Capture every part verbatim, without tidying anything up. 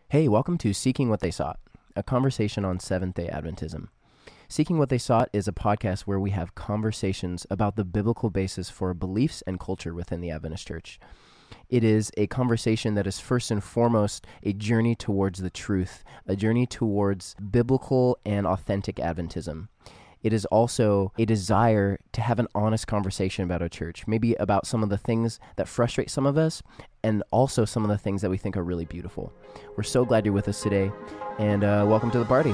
Hey, welcome to Seeking What They Sought, a conversation on Seventh-day Adventism. Seeking What They Sought is a podcast where we have conversations about the biblical basis for beliefs and culture within the Adventist Church. It is a conversation that is first and foremost a journey towards the truth, a journey towards biblical and authentic Adventism. It is also a desire to have an honest conversation about our church, maybe about some of the things that frustrate some of us, and also some of the things that we think are really beautiful. We're so glad you're with us today, and uh, welcome to the party.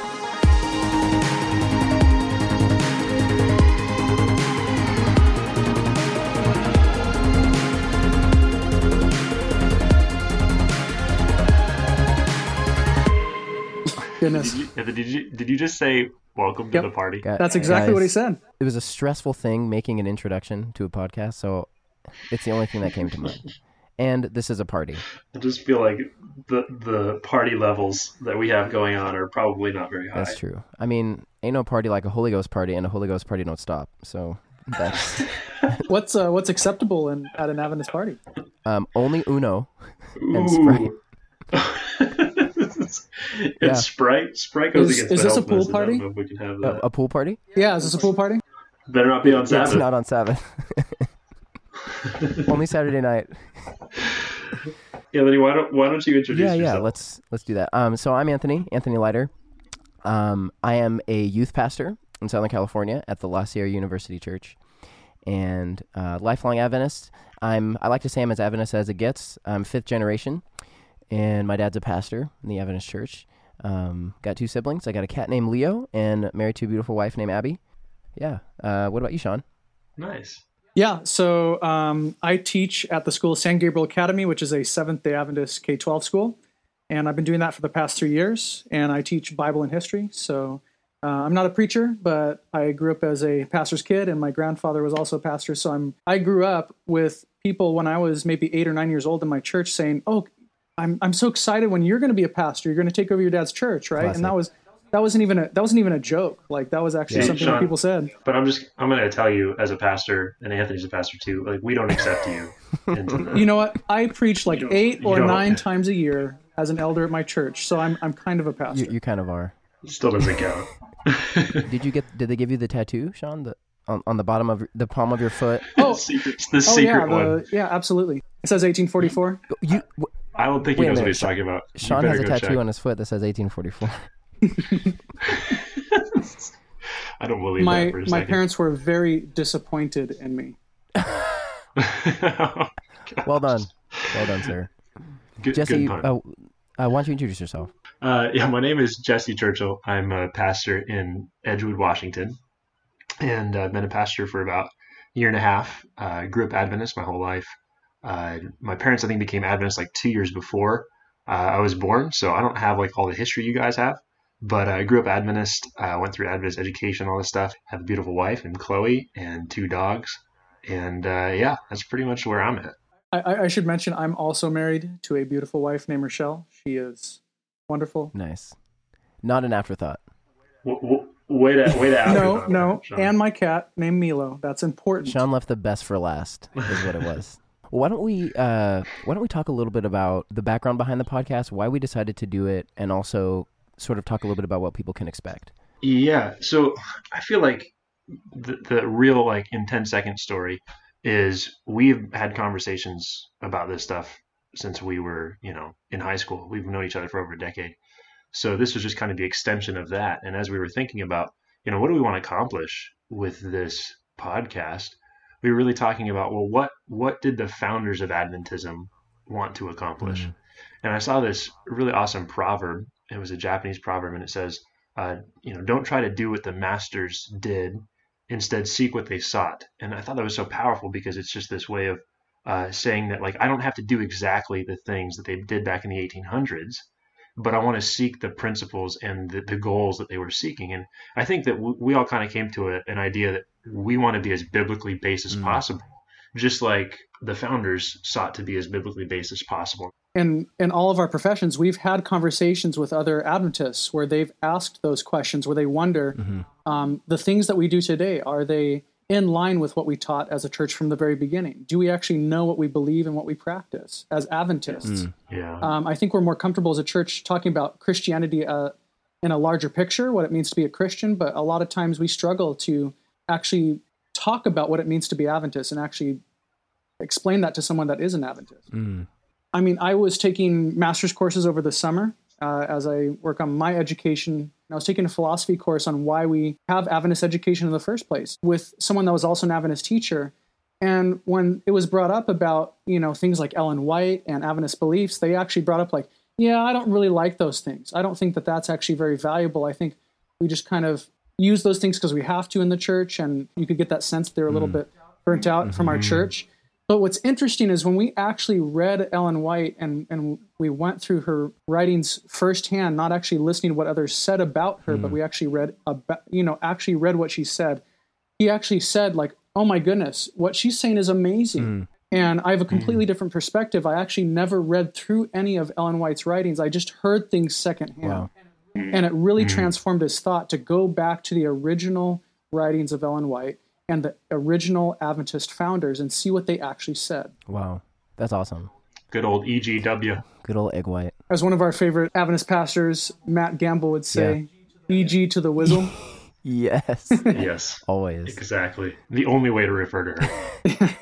Goodness. Did you, did you, did you just say, welcome to Yep. the party? Got- That's exactly guys, what he said. It was a stressful thing making an introduction to a podcast, so it's the only thing that came to mind. And this is a party. I just feel like the the party levels that we have going on are probably not very high. That's true. I mean, ain't no party like a Holy Ghost party, and a Holy Ghost party don't stop. So that's What's uh, what's acceptable in at an Adventist party? um, only Uno and Ooh. Sprite. it's Yeah. Sprite. Sprite goes Is- against is the this a health pool message. I party? don't know if we can have A, that. a pool party? Yeah, is this a pool party? Better not be on It's Sabbath. not on Sabbath. Only Saturday night. Yeah, Lenny, why don't why don't you introduce Yeah, yeah. yourself? Let's let's do that. Um, so I'm Anthony, Anthony Leiter. Um, I am a youth pastor in Southern California at the La Sierra University Church, and uh, lifelong Adventist. I'm I like to say I'm as Adventist as it gets. I'm fifth generation, and my dad's a pastor in the Adventist Church. Um, got two siblings. I got a cat named Leo, and married to a beautiful wife named Abby. Yeah. Uh, what about you, Sean? Nice. Yeah, so um, I teach at the school San Gabriel Academy, which is a Seventh-day Adventist K twelve school, and I've been doing that for the past three years, and I teach Bible and history. So uh, I'm not a preacher, but I grew up as a pastor's kid, and my grandfather was also a pastor. So I'm I grew up with people when I was maybe eight or nine years old in my church saying, "Oh, I'm I'm so excited when you're going to be a pastor. You're going to take over your dad's church, right?" Classic. And that was that wasn't even a that wasn't even a joke. Like that was actually Yeah. something Sean, that people said. But I'm just I'm gonna tell you as a pastor, and Anthony's a pastor too, like we don't accept you into the You know what? I preach like You don't- eight you or don't. nine times a year as an elder at my church, so I'm I'm kind of a pastor. You you kind of are. it still doesn't count. Did you get? Did they give you the tattoo, Sean? The on, on the bottom of the palm of your foot? oh, secret, it's the oh secret yeah, one. the, yeah, absolutely. It says eighteen forty-four. You. W- I don't think he Wait a knows what minute, he's talking about. You Sean better has a go tattoo check. on his foot that says eighteen forty-four. I don't believe My that for a my second. parents were very disappointed in me. Well done, well done, sir. good, Jesse, good pun. uh, uh, why don't you introduce yourself? Uh, yeah, my name is Jesse Churchill. I'm a pastor in Edgewood, Washington, and I've been a pastor for about a year and a half. I uh, grew up Adventist my whole life. Uh, my parents, I think, became Adventist like two years before uh, I was born, so I don't have like all the history you guys have. But I grew up Adventist, uh, went through Adventist education, all this stuff. Have a beautiful wife named Chloe and two dogs, and uh, yeah, that's pretty much where I'm at. I, I, I should mention I'm also married to a beautiful wife named Rochelle. She is wonderful. Nice. Not an afterthought. W- w- way to way to No, afterthought, no, Sean. and my cat named Milo. That's important. Sean left the best for last, is what it was. Well, why don't we uh, why don't we talk a little bit about the background behind the podcast, why we decided to do it, and also sort of talk a little bit about what people can expect. Yeah, so I feel like the, the real like in ten second story is we've had conversations about this stuff since we were, you know, in high school. We've known each other for over a decade. So this was just kind of the extension of that. And as we were thinking about, you know, what do we want to accomplish with this podcast? We were really talking about, well, what what did the founders of Adventism want to accomplish? Mm-hmm. And I saw this really awesome proverb. It was a Japanese proverb, and it says, uh, you know, don't try to do what the masters did. Instead, seek what they sought. And I thought that was so powerful because it's just this way of uh, saying that, like, I don't have to do exactly the things that they did back in the eighteen hundreds, but I want to seek the principles and the, the goals that they were seeking. And I think that w- we all kind of came to a, an idea that we want to be as biblically based as Mm. possible, just like the founders sought to be as biblically based as possible. in in all of our professions, we've had conversations with other Adventists where they've asked those questions, where they wonder, Mm-hmm. um, the things that we do today, are they in line with what we taught as a church from the very beginning? Do we actually know what we believe and what we practice as Adventists? Mm, yeah. Um, I think we're more comfortable as a church talking about Christianity uh, in a larger picture, what it means to be a Christian, but a lot of times we struggle to actually talk about what it means to be Adventist and actually explain that to someone that is an Adventist. Mm. I mean, I was taking master's courses over the summer uh, as I work on my education. I was taking a philosophy course on why we have Adventist education in the first place with someone that was also an Adventist teacher. And when it was brought up about, you know, things like Ellen White and Adventist beliefs, they actually brought up like, yeah, I don't really like those things. I don't think that that's actually very valuable. I think we just kind of use those things because we have to in the church. And you could get that sense they're a little mm. bit burnt out mm-hmm. from our church. But what's interesting is when we actually read Ellen White and, and we went through her writings firsthand, not actually listening to what others said about her, mm. but we actually read about, you know, actually read what she said. He actually said like, oh my goodness, what she's saying is amazing. Mm. And I have a completely mm. different perspective. I actually never read through any of Ellen White's writings. I just heard things secondhand. Wow. And it really mm. transformed his thought to go back to the original writings of Ellen White and the original Adventist founders and see what they actually said. Wow. That's awesome. Good old E G W. Good old Egg White. As one of our favorite Adventist pastors, Matt Gamble, would say, yeah. E G to the Wizzle. Yes. Yes. Always. Exactly. The only way to refer to her.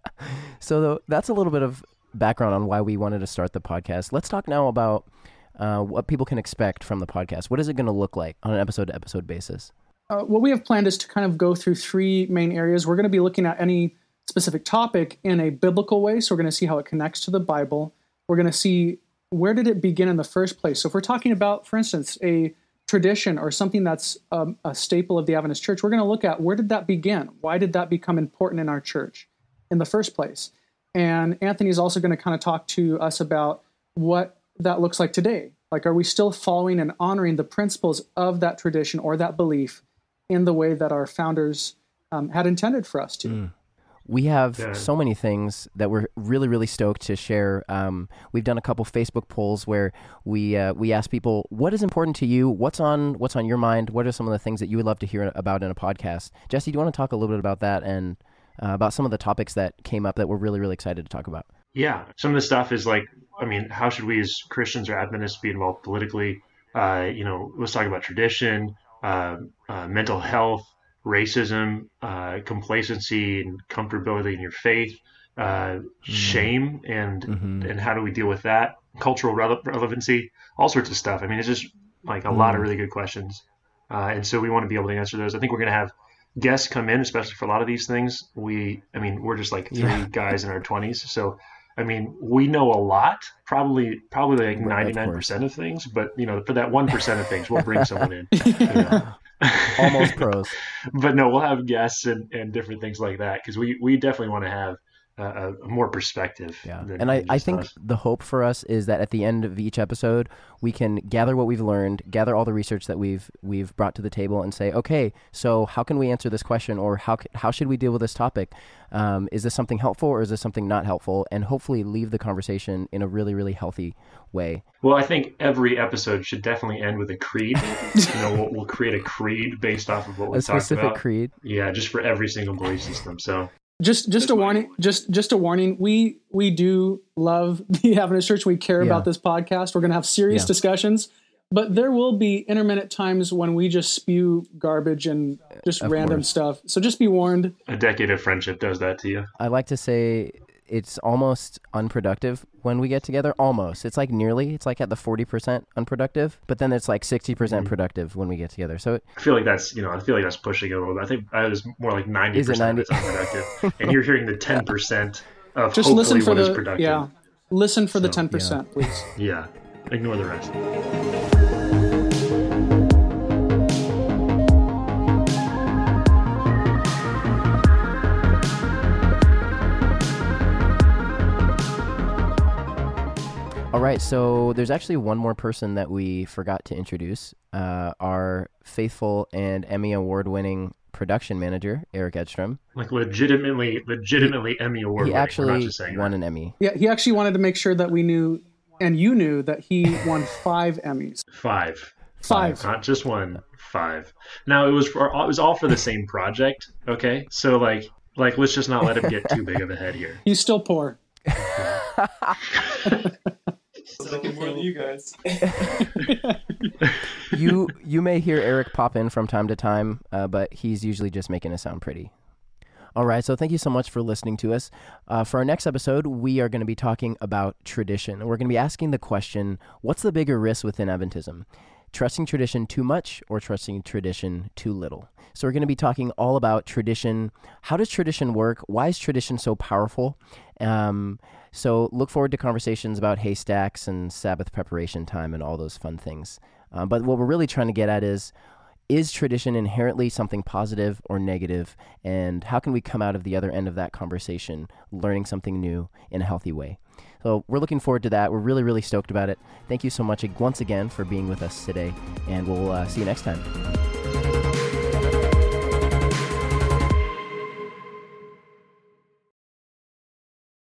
So though, that's a little bit of background on why we wanted to start the podcast. Let's talk now about uh, what people can expect from the podcast. What is it going to look like on an episode-to-episode basis? Uh, what we have planned is to kind of go through three main areas. We're going to be looking at any specific topic in a biblical way. So we're going to see how it connects to the Bible. We're going to see where did it begin in the first place. So if we're talking about, for instance, a tradition or something that's um, a staple of the Adventist church, we're going to look at where did that begin? Why did that become important in our church in the first place? And Anthony is also going to kind of talk to us about what that looks like today. Like, are we still following and honoring the principles of that tradition or that belief in the way that our founders um, had intended for us to? Mm. We have yeah. so many things that we're really, really stoked to share. Um, we've done a couple Facebook polls where we uh, we ask people, what is important to you? What's on what's on your mind? What are some of the things that you would love to hear about in a podcast? Jesse, do you want to talk a little bit about that and uh, about some of the topics that came up that we're really, really excited to talk about? Yeah. Some of the stuff is like, I mean, how should we as Christians or Adventists be involved politically? Uh, you know, let's talk about tradition, uh, uh, mental health, racism, uh, complacency and comfortability in your faith, uh, mm. shame, and mm-hmm. and how do we deal with that? Cultural rele- relevancy, all sorts of stuff. I mean, it's just like a mm. lot of really good questions. Uh, and so we want to be able to answer those. I think we're going to have guests come in, especially for a lot of these things. We, I mean, we're just like three yeah. guys in our twenties. So, I mean, we know a lot, probably probably like ninety-nine percent of things. But, you know, for that one percent of things, we'll bring someone in. You know. Almost pros. But no, we'll have guests and, and different things like that because we, we definitely want to have a, a more perspective. Yeah. And I, I think us. the hope for us is that at the end of each episode, we can gather what we've learned, gather all the research that we've we've brought to the table and say, okay, so how can we answer this question, or how how should we deal with this topic? Um, is this something helpful or is this something not helpful? And hopefully leave the conversation in a really, really healthy way. Well, I think every episode should definitely end with a creed. you know, we'll, we'll create a creed based off of what we talked about. A specific creed? Yeah, just for every single belief system. So just just a warning, just just a warning. We we do love the Adventist Church. We care yeah. about this podcast. We're going to have serious yeah. discussions. But there will be intermittent times when we just spew garbage and just of random course. stuff. So just be warned. A decade of friendship does that to you. I like to say it's almost unproductive when we get together. Almost. It's like nearly. It's like at the forty percent unproductive. But then it's like sixty percent mm-hmm. productive when we get together. So it, I feel like that's, you know, I feel like that's pushing it a little bit. I think I was more like ninety percent ninety? Is unproductive. And you're hearing the ten percent of just hopefully listen for what the, is productive. Yeah. Listen for so, the ten percent, yeah. please. Yeah. Ignore the rest. All right, so there's actually one more person that we forgot to introduce, uh, our faithful and Emmy Award-winning production manager, Eric Edstrom. Like legitimately, legitimately he, Emmy Award-winning. He actually that. won an Emmy. Yeah, he actually wanted to make sure that we knew, and you knew, that he won five Emmys. Five. Five. Not just one, five. Now it was for, it was all for the same project. Okay, so like like let's just not let him get too big of a head here. He's still poor. Looking more than you guys. you you may hear Eric pop in from time to time, uh, but he's usually just making it sound pretty. All right, so thank you so much for listening to us. Uh, for our next episode, we are going to be talking about tradition. We're going to be asking the question, what's the bigger risk within Adventism? Trusting tradition too much or trusting tradition too little? So we're going to be talking all about tradition. How does tradition work? Why is tradition so powerful? Um, so look forward to conversations about haystacks and Sabbath preparation time and all those fun things. Uh, but what we're really trying to get at is, is tradition inherently something positive or negative? And how can we come out of the other end of that conversation learning something new in a healthy way? So we're looking forward to that. We're really, really stoked about it. Thank you so much once again for being with us today, and we'll uh, see you next time.